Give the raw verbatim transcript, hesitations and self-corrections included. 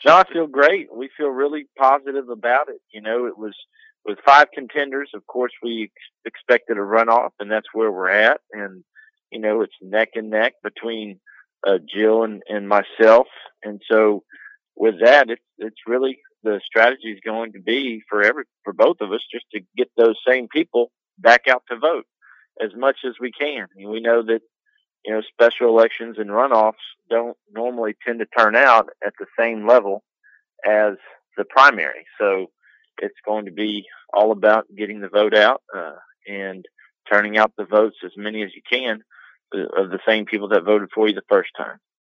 No, I feel great. We feel really positive about it. You know, it was with five contenders. Of course, we ex- expected a runoff, and that's where we're at. And you know, it's neck and neck between uh, Jill and, and myself. And so, with that, it's it's really the strategy is going to be for every for both of us just to get those same people back out to vote as much as we can. And we know that you know, special elections and runoffs don't normally tend to turn out at the same level as the primary. So it's going to be all about getting the vote out uh, and turning out the votes as many as you can uh, of the same people that voted for you the first time.